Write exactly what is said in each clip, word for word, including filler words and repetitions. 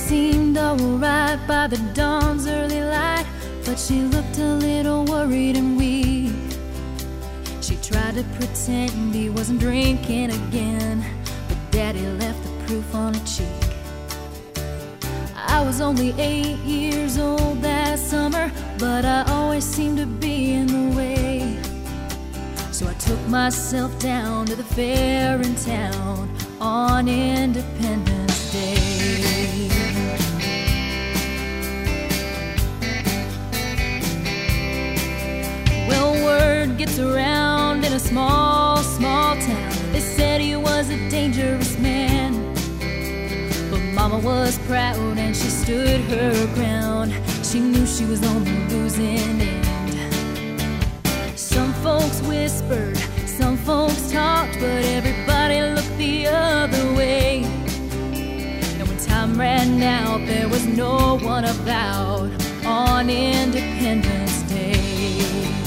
seemed alright by the dawn's early light, but she looked a little worried and weak. She tried to pretend he wasn't drinking again, but Daddy left the proof on her cheek. I was only eight years old that summer, but I always seemed to be in the way. So I took myself down to the fair in town on Independence Day. Well, word gets around in a small, small town. They said he was a dangerous man, but Mama was proud and she stood her ground. She knew she was on the losing end. Some folks whispered, some folks talked, but everybody looked the other way. And when time ran out, there was no one about on Independence Day.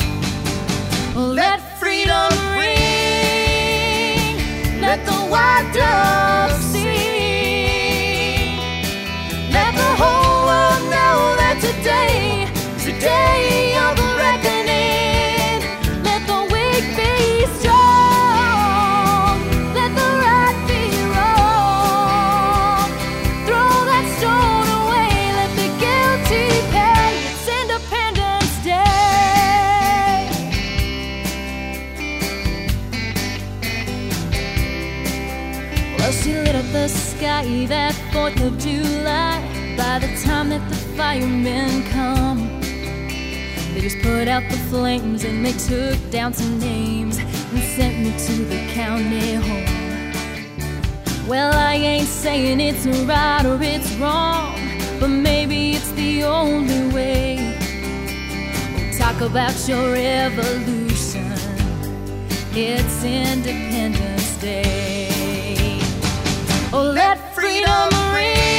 Let freedom ring, let the white doves sing, let the whole world know that today is the day of reckoning. Let the weak be strong, let the right be wrong. Throw that stone away, let the guilty pay. It's Independence Day. Well, she lit up the sky that fourth of July. By the time that the firemen come, they just put out the flames and they took down some names and sent me to the county home. Well, I ain't saying it's right or it's wrong, but maybe it's the only way. We'll talk about your revolution. It's Independence Day. Oh, let freedom ring.